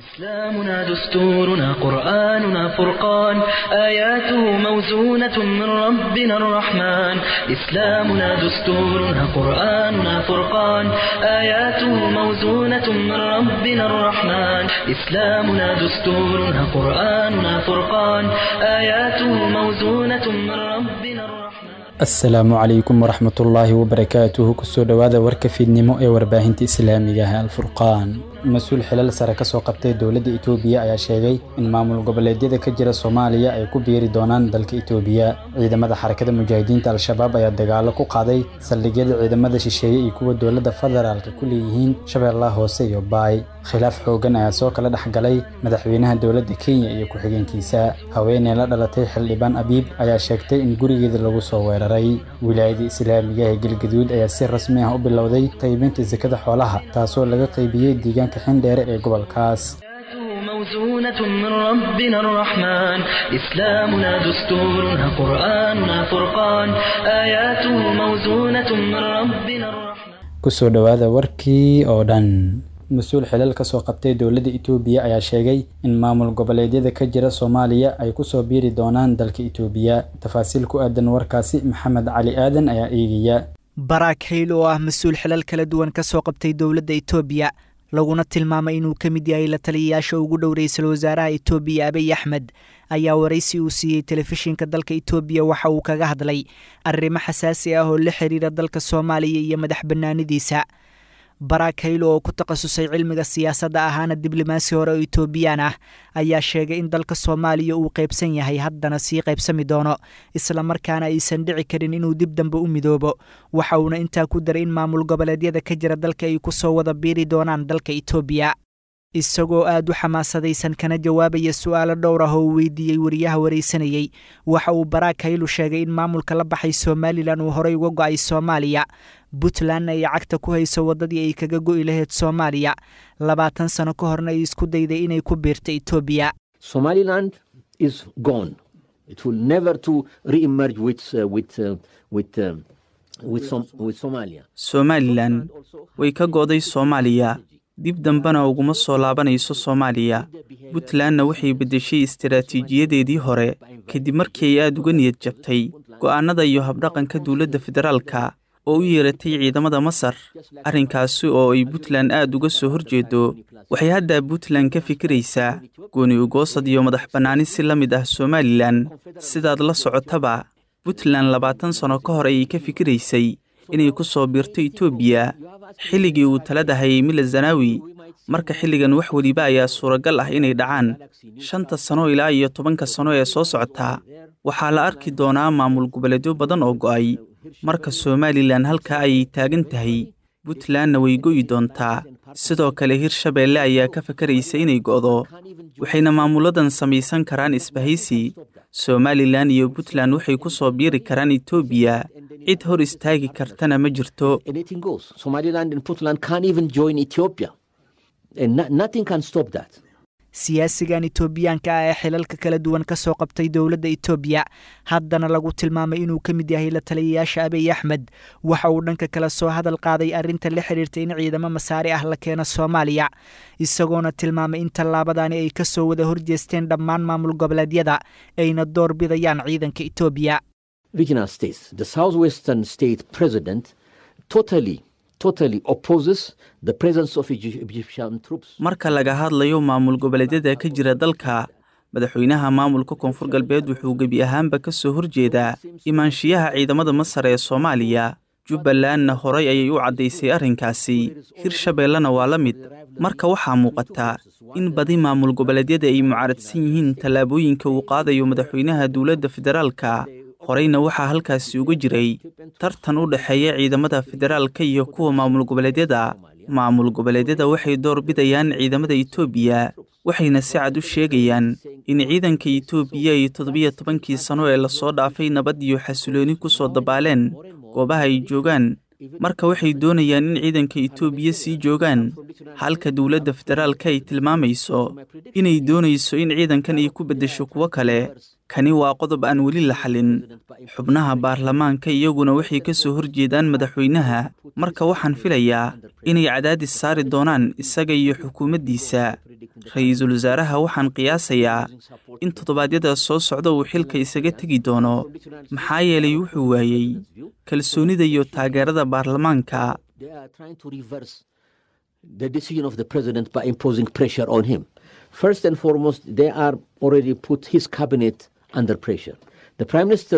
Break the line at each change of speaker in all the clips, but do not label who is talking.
إسلامنا دستورنا قرآننا فرقان آياته موزونة من ربنا الرحمن إسلامنا دستورنا قرآننا فرقان آياته موزونة من ربنا الرحمن إسلامنا دستورنا قرآننا فرقان آياته موزونة من ربنا الرحمن
السلام عليكم ورحمة الله وبركاته كسو دوادا ورك في النمو ورباهنتي إسلامية الفرقان مسؤول حلال سare ka soo qabtay dawladda Itoobiya ayaa sheegay in maamul goboleedyada ka jira Soomaaliya ay ku biiri doonaan dalka Itoobiya ciidamada xarakada mujaahidiinta al-shabaab ayaa dagaalo ku qaaday saldhigyada ciidamada shisheeye iyo kuwa dawladda federaalka ku leeyihiin Shabeellaha Hoose iyo Baay khilaaf xoogan ayaa soo kala dhaxgalay madaxweynaha dawladda Kenya iyo ku-xigeenkiisa haweeney la dhalatay Xildhibaan Abiib ayaa sheegtay in gurigeeda lagu soo weeraray wilaayada Islaamiga ee Galgaduud ayaa si rasmi ah u bilowday qaybinta zakada xoolaha taasoo laga qaybiyay deegaanka xindheere ee gobolkaas
موزونة من ربنا الرحمن إسلامنا دستورنا قرآننا فرقان آياته موزونة من ربنا الرحمن
kusoo dhawaada warkii oo dhan مسؤول حلال ka soo qabtay dawladda Itoobiya ayaa sheegay in maamul goboleedyada ka jira Soomaaliya ay ku soo biiri doonaan dalka Itoobiya tafaasiil ku aadan warkaasi Maxamed Cali Aadan ayaa eegaya
Barack Hayl oo ah mas'uul xilal kala duwan ka soo qabtay dawladda Itoobiya laguna tilmaamay inuu ka mid yahay la taliyayaasha ugu dhow ra'iisul wasaaraha Itoobiya Abiy Ahmed ayaa waraysi uu siiyay telefishinka dalka Itoobiya waxa uu kaga hadlay arrimo xasaasi ah oo la xiriira dalka Soomaaliya iyo madax bannaanidiisa Barack Hayl oo ku takhasusay cilmiga siyaasadda ahaana diblomaasi hore oo Itoobiyaan ah ayaa sheegay in dalka Soomaaliya uu qaybsan yahay haddana sii qaybsami doono isla markaana aysan dhici karin inuu dib dambe u midoobo waxa uuna intaa ku daray in maamul goboleedyada ka jira dalka ay ku soo wada biiri doonaan dalka Itoobiya isagoo aad u xamaasadaysan kana jawaabaya su'aalo dhowr ah oo weydiiyay wariyaha wareysanayay waxa uu Barack Hayl sheegay in maamulka la baxay Somaliland uu horey uga go'ay Soomaaliya Puntland ay cagta ku hayso wadadii ay kaga go'i lahayd Soomaaliya 20 sano ka horna ay isku dayday inay ku biirto Itoobiya
Somaliland is gone. It will never to re-emerge with Somalia.
Somaliland way ka go'day Soomaaliya dib dambana uguma soo laabanayso Soomaaliya Puntlandna waxay bedeshay istiraatiijiyadeedii hore kadib markii ay aad uga niyad jabtay go'aanada iyo habdhaqanka dawladda federaalka oo u yeeratay ciidamada Masar arrinkaasi oo ay Puntland aad uga soo horjeedo waxay hadda Puntland ka fikiraysaa gooni u goosad iyo madax bannaani si la mid ah Somaliland sidaad la socotaba Puntland 20 sano ka hor ay ka fikiraysay inay ku soo biirto Itoobiya xilligii uu talada hayay Mila Zanawi marka xilligan wax waliba ayaa suuragal ah inay dhacaan 5 sano ilaa iyo 10 sano ee soo socota waxaa la arki doonaa maamul goboleedyo badan oo go'ay marka Somaliland halka ay taagan tahay Puntlandna way go'i doontaa sidoo kale Hirshabeelle ayaa ka fakaraysa inay go'do waxayna maamuladan samaysan karaan isbahaysi Somaliland iyo Puntland waxay ku soo biiri karaan Itoobiya cid hor istaagi kartana ma jirto
Anything goes. Somaliland and Puntland can't even join Ethiopia. And nothing can stop that.
siyaasigan Itoobiyaanka ah ee xilalka kala duwan ka soo qabtay dawladda Itoobiya haddana lagu tilmaamay inuu ka mid yahay la taliyayaasha Abiy Ahmed waxa uu dhanka kala soo hadal qaaday arrinta la xiriirta in ciidamo masaari ah la keeno Soomaaliya isagoona tilmaamay in tallaabadani ay ka soo wada horjeesteen dhammaan maamul goboleedyada ayna door bidayaan ciidanka Itoobiya
Regional states, the southwestern state president totally opposes the presence of Egyptian troops.
marka laga hadlayo maamul goboleedyada ka jira dalka madaxweynaha maamulka koonfur galbeed wuxuu gabi ahaanba ka soo horjeedaa imaanshiyaha ciidamada Masar ee Soomaaliya Jubbalandna horay ayay u cadeysay arrinkaasi Hirshabeellena waa la mid marka waxaa muuqata in badi maamul goboleedyada ay mucaaradsan yihiin tallaabooyinka uu qaadayo madaxweynaha dawladda federaalka horeyna waxaa halkaasi uga jiray tartan u dhaxeeya ciidamada federaalka iyo kuwa maamul goboleedyada waxay door bidayaan ciidamada Itoobiya waxayna si cad u sheegayaan in ciidanka Itoobiya ay 17 sano ee la soo dhaafay nabad iyo xasilooni ku soo dabaaleen goobaha ay joogaan marka waxay doonayaan in ciidanka Itoobiya sii joogaan halka dowladda federaalka ay tilmaamayso inay doonayso in ciidankan ay ku beddesho kuwo kale. Kani waa qodob aan weli la xalin. Xubnaha baarlamaanka iyaguna waxay ka soo horjeedaan madaxweynaha, marka waxaan filayaa inay cadaadis saari doonaan isaga iyo xukuumaddiisa. Ra'iisul wasaaraha waxaan qiyaasayaa in toddobaadyada soo socda uu xilka isaga tegi doono, maxaa yeelay wuxuu waayey kalsoonida iyo taageerada baarlamaanka.
The decision of the president by imposing pressure on him. First and foremost, they are already put his cabinet under pressure. The prime minister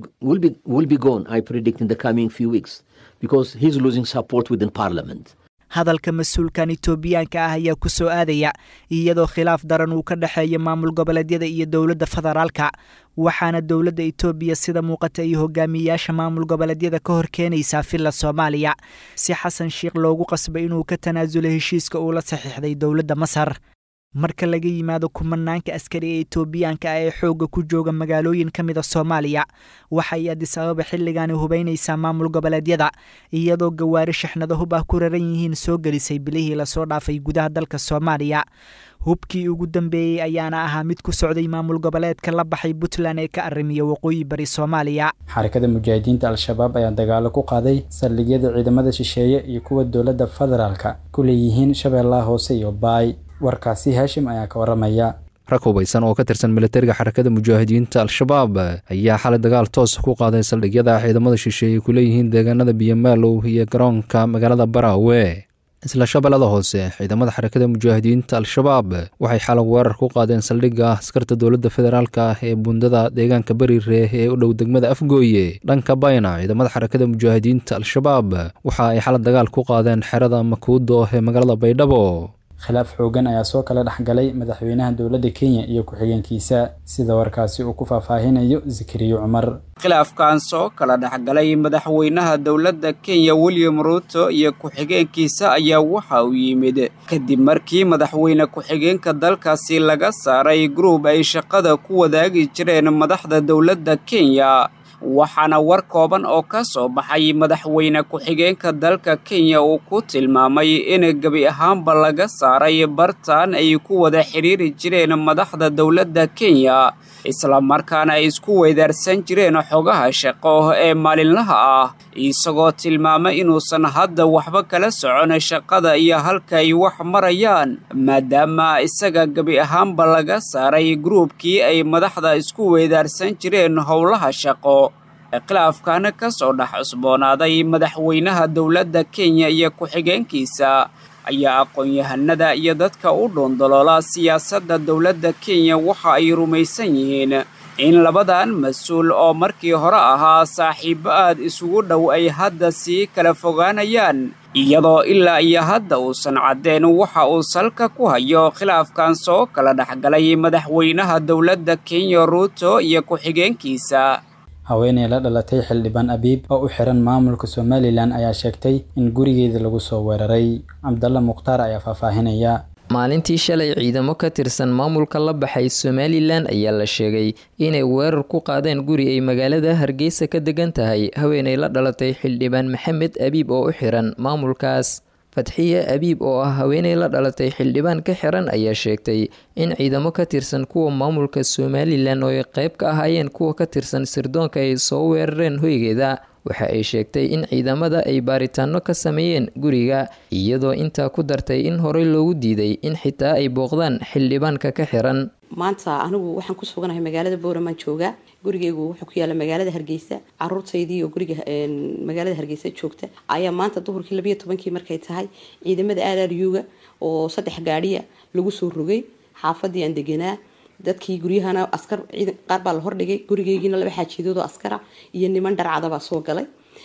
will be gone, I predict, in the coming few weeks because he's losing support within parliament.
hadalka mas-uulkan Itoobiyaanka ah ayaa ku soo aadaya iyadoo khilaaf daran uu ka dhaxeeyo maamul goboleedyada iyo dowladda federaalka, waxaana dowladda Itoobiya sida muuqata ay hogaamiyayaasha maamul goboleedyada ka hor keenaysaa filla Soomaaliya si Xasan Sheikh loogu qasbay inuu ka tanaasulo heshiiska uu la saxiixday dowladda Masar. marka laga yimaado kumanaanka askari ee Itoobiyaanka ah ee xooga ku jooga magaalooyin ka mid ah Soomaaliya, waxay Addis Ababa xilligan hubaynaysaa maamul goboleedyada iyadoo gawaari shaxnado hub ah ku raran yihiin soo gelisay bilihii la soo dhaafay gudaha dalka Soomaaliya. hubkii ugu dambeeyay ayaana ahaa mid ku socday maamul goboleedka la baxay Puntland ee ka arrimiya waqooyi bari Soomaaliya.
xarakada mujaahidiinta al-shabaab ayaa dagaalo ku qaaday saldhigyada ciidamada shisheeye iyo kuwa dowladda federaalka ku leeyihiin Shabeellaha Hoose iyo Baay. warkaasi Hashim ayaa ka waramaya.
rag hubeysan oo ka tirsan militariga xarakada mujaahidiinta al-shabaab ayaa xalay dagaal toos ku qaaday saldhigyada ciidamada shisheeye ku leeyihiin deegaanada Biyamaalow iyo garoonka magaalada Baraawe. isla Shabeellada Hoose ciidamada xarakada mujaahidiinta al-shabaab waxay xalay weerar ku qaadeen saldhigga askarta dowladda federaalka ee bundada deegaanka Bariire ee u dhow degmada Afgooye. dhanka bayna ciidamada xarakada mujaahidiinta al-shabaab waxa ay xalay dagaal ku qaadeen xerada Makuudo ee magaalada Baydhabo.
khilaaf xoogan ayaa soo kala dhaxgalay madaxweynaha dowladda Kenya iyo ku-xigeenkiisa sida warkaasi uu ku faahfaahinayo Zikriyo Cumar.
khilaafkan soo kala dhaxgalay madaxweynaha dowladda Kenya William Ruto iyo ku-xigeenkiisa ayaa waxa uu yimid kadib markii madaxweyne ku-xigeenka dalkaasi laga saaray group ay shaqada ku wadaagi jireen madaxda dowladda Kenya. waxaana war kooban oo ka soo baxay madaxweyne ku-xigeenka dalka Kenya uu ku tilmaamay in gabi ahaanba laga saaray bartaan ay ku wada xiriiri jireen madaxda dowladda Kenya, isla markaana ay isku weydaarsan jireen xogaha shaqo ee maalinlaha ah, isagoo tilmaamay inuusan hadda waxba kala socon shaqada iyo halka ay wax marayaan maadaama isaga gabi ahaanba laga saaray groupkii ay madaxda isku weydaarsan jireen howlaha shaqo. khilaafkan ka soo dhex cusboonaaday madaxweynaha dowladda Kenya iyo ku-xigeenkiisa ayaa aqoon-yahanada iyo dadka u dhoondoloola siyaasadda dowladda Kenya waxa ay rumaysan yihiin in labadan mas-uul oo markii hore ahaa saaxiibo aad isugu dhow ay hadda sii kala fogaanayaan, iyadoo ilaa iyo hadda uusan caddeen waxa uu salka ku hayo khilaafkan soo kala dhaxgalay madaxweynaha dowladda Kenya Ruto iyo ku-xigeenkiisa.
haweeney la dhalatay xildhibaan Abiib oo u xiran maamulka Somaliland ayaa sheegtay in gurigeeda lagu soo weeraray. Cabdalla Mukhtaar ayaa faahfaahinaya.
maalintii shalay ciidamo ka tirsan maamulka la baxay Somaliland ayaa la sheegay inay weerar ku qaadeen guri ay magaalada Hargeysa ka degan tahay haweeney la dhalatay xildhibaan Maxamed Abiib oo u xiran maamulkaas. Fatxiye Abiib oo ah haweeney la dhalatay xildhibaan ka xiran ayaa sheegtay in ciidamo ka tirsan kuwa maamulka Somaliland oo qayb ka ahaayeen kuwa ka tirsan sirdoonka ay soo weerareen hoygeeda. waxa ay sheegtay in ciidamada ay baaritaano ka sameeyeen guriga, iyadoo intaa ku dartay in horey loogu diiday in xitaa ay booqdaan xildhibaanka ka xiran.
maanta anigu waxaan ku suganahay magaalada Boorama jooga. gurigeygu wuxuu ku yaala magaalada Hargeysa. caruurtaydii oo guriga magaalada Hargeysa joogta ayaa maanta duhurkii 12 markay tahay ciidamada RRU-ga oo 3 gaariya lagu soo rogay xaafadii aan deganaa. dadkii guryahana askar ciidan qaar baa la hordhigay. gurigeygiina laba xaajidood oo askara iyo niman dharcada baa soo galay.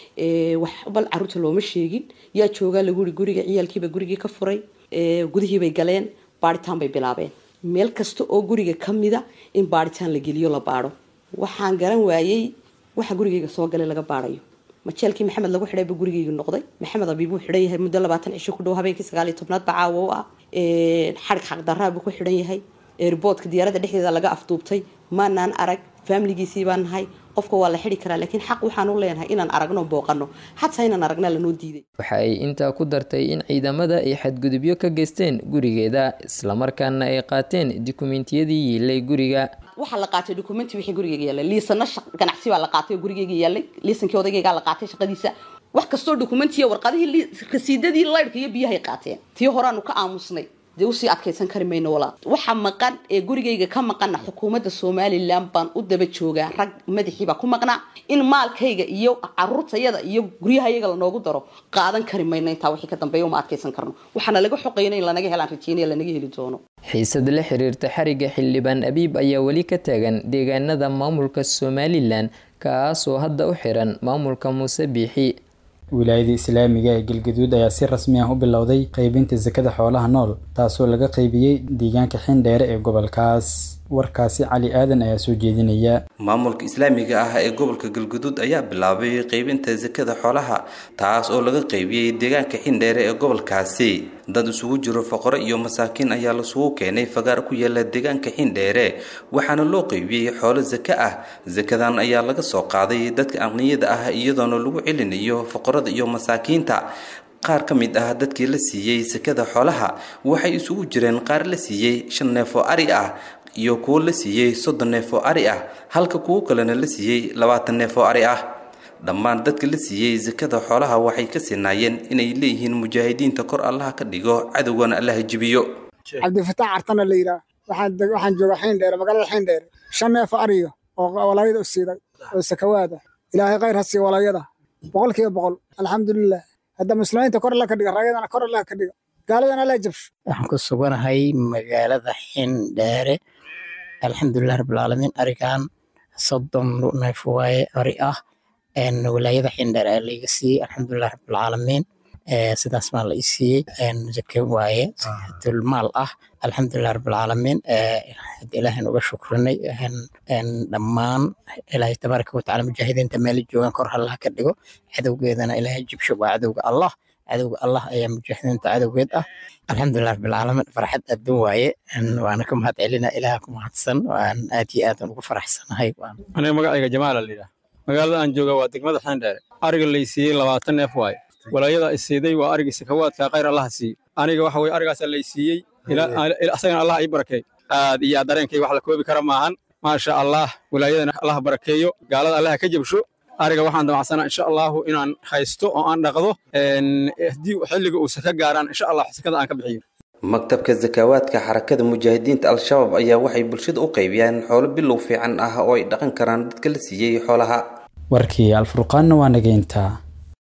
wax bal caruurta looma sheegin. yaa jooga lagu guriga ciyaalkiiba gurigii ka furay. gudihii bay galeen, baaritaan bay bilaabeen. meel kasta oo guriga kamida in baaritaan la geliyo la baaro. waxaan garan waayay waxa gurigeyga soo galay laga baarayo. majeelkii Maxamed lagu xidhay ba gurigeyga noqday. Maxamed Abiib uu xidhan yahay muddo 20 cisho ku dhow, habeenkii 19aad ba caawo ah. xarig xaq darraa buu ku xidhan yahay. airportka diyaaradda dhexdeeda laga afduubtay. maanaan arag, familigiisii baan nahay, qofka waa la xidhi karaa laakiin xaq waxaan u leenahay inaan aragno booqano xataa inaan aragna lanoo diiday.
waxa ay intaa ku dartay in ciidamada ay xadgudubyo ka geysteen gurigeeda islamarkaana ay qaateen dukumentiyadii yiilay guriga.
waxa la qaatay dukumenti wixii gurigeyga yaalay liisana ganacsi baa la qaatay gurigeyga yaalay liisankii odagayga la qaatay shaqadiisa wax kastoo dukumentiya warqadihii rasiidadii laydhka iyo biyaha ay qaateen tii horaanu ka aamusnay dee usii adkaysan kari mayno walaa waxa maqan ee gurigeyga ka maqana xukuumadda Somaliland baan u daba joogaa rag madaxiiba ku maqnaa in maalkayga iyo caruurtayada iyo guryahayaga la noogu daro qaadan kari mayno intaa wixii ka dambeeyo ma adkaysan karno waxaana laga xoqeynay in lanaga helaan rajeynaya lanaga heli doono.
xiisad la xiriirta xariga xildhibaan Abiib ayaa wali ka taagan deegaanada maamulka Somaliland kaasoo hadda u xiran maamulka Muuse Biixi.
wilaayada islaamiga ee Galgaduud ayaa si rasmi ah u bilowday qaybinta zakada xoolaha nool taasoo laga qaybiyay deegaanka Xindheere ee gobolkaas. warkaasi Cali Aadan ayaa soo jeedinaya.
maamulka islaamiga ah ee gobolka Galgaduud ayaa bilaabay qaybinta zakada xoolaha taas oo laga qaybiyay deegaanka Xindheere ee gobolkaasi. dad isugu jiro faqaro iyo masaakiin ayaa la soo keenay fagaar ku yaala deegaanka Xindheere waxaana loo qaybiyay xoolo zaka ah. zakadan ayaa laga soo qaaday dadka aqniyada ah iyadoo lagu celinayo faqarada iyo masaakiinta. qaar ka mid ah dadkii la siiyay zakada xoolaha waxay isugu jireen qaar la siiyay 5 neef oo ari ah iyo kuwa la siiyay 30 neef oo ari ah halka kuwa kalena la siiyay 20 neef oo ari ah. dhammaan dadka la siiyay zakada xoolaha waxay ka sinaayeen inay leeyihiin mujaahidiinta kor Allah ka dhigo cadawgana Allah jibiyo.
Cabdi Fataax Artana leeyahay waxaan joogaa Xindheere magaalada Xindheere 5 neef oo ari oo walaayada u siiday oo sakawaada ilaahay khayr ha siiyo walaayada 100% alxamdulillah. hadda muslimiinta kor la ka dhiga raayadana kor la ka dhiga gaaladana la jabsho.
waxaan ku suganahay magaalada Xindheere alxamdulillah rabbil caalamiin arigan 30 neef waaye ari ah walaayada Xindheere laga siiyay alxamdulillah rabbil caalamiin sidaas ma la siiyay zakay waaye tul maal ah alxamdulillah rabbil caalamiin ilaahay uga shukranay dhammaan ilaahay tabaaraka wa tacaala mujaahidiinta meel joogan kor Allah ka dhigo cadawgeedana ilaahay jibsho waa cadawga Allah ayaa mujaahidiinta cadawgeed ah alxamdulillah rabbil caalamiin farxad adduun waaye waana ka mahad celina ilaahay ku mahadsan waan aad iyo aad ugu faraxsanahay.
aniga magacayga Jamaal leeyahay magaalada aan jooga waa degmada Xindheere ariga la siiyay 20 neef waaye walaayada ay siiday waa ariga sakawaadka khayr Allah siiyay aniga waxa way arigaas la siiyay ila asagana Allah ay barakay aad iyo dareenkay wax la koobi kara maahan ma sha Allah walaayadana Allah barakeeyo gaalada Allah ka jabsho ariga waxaan damacsanaa insha Allah inaan haysto oo aan dhaqdo hadii xilliga uu saka gaaraan insha Allah sakada aan ka bixiyo.
maktabka zakawaadka xarakada mujaahidiinta al-shabaab ayaa waxay bulshada u qaybiyaan xoolo bilow fiican ah oo ay dhaqan karaan dadka la siiyay xoolaha.
warkii Al Furqaan waa nageynta.